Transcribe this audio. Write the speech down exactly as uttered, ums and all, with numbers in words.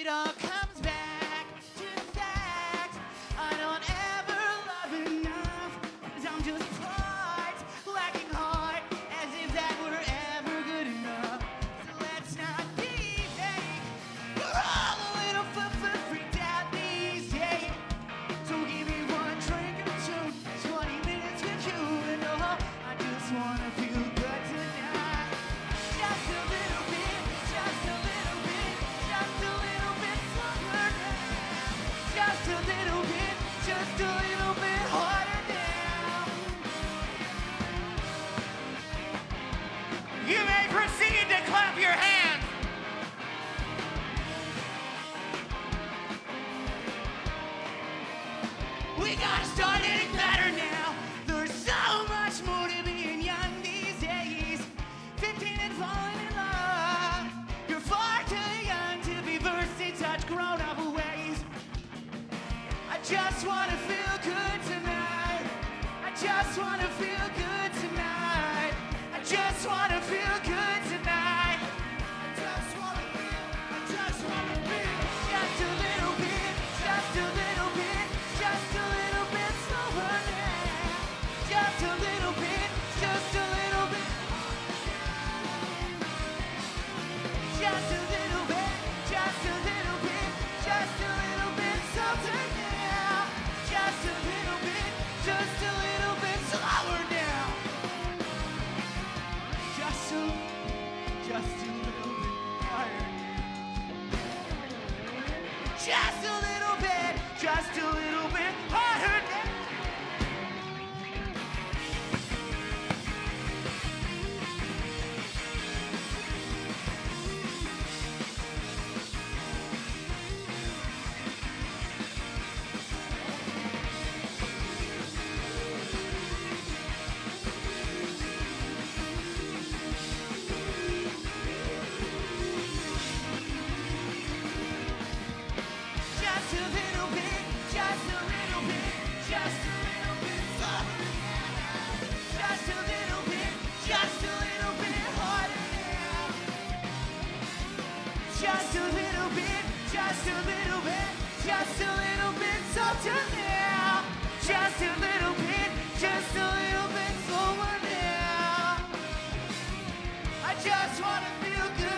all comes back to the fact I don't ever love enough, 'cause I'm just parts lacking heart, as if that were ever good enough. So let's not be fake, we're all a little f- freaked out these days. So give me one drink or two, twenty minutes with you, and oh, I just wanna feel good tonight. Just a little bit, just a little bit, just a little bit slower now. Just a little bit, just a little bit harder now. You may proceed to clap your hands. We got started better now. There's so much more to being young these days. fifteen and falling in love. You're far too young to be versed in such grown-up ways. I just wanna feel good tonight. I just wanna feel good tonight. I just wanna feel good tonight. I just wanna feel, I just wanna feel just a little bit, just a little bit, just a little bit slower now. Just a little bit, just a little bit. Just a little bit, just a little bit, just a little bit softer now. Just a little bit, just a little bit slower now. Just a, just a little bit higher. Just a little bit, just a little bit harder now. Just a little bit, just a little bit, just a little bit slower now. Just a little bit, just a little bit harder now. Just a little bit, just a little bit, just a little bit softer now. Just a little bit, just a little bit slower now. I just wanna feel good.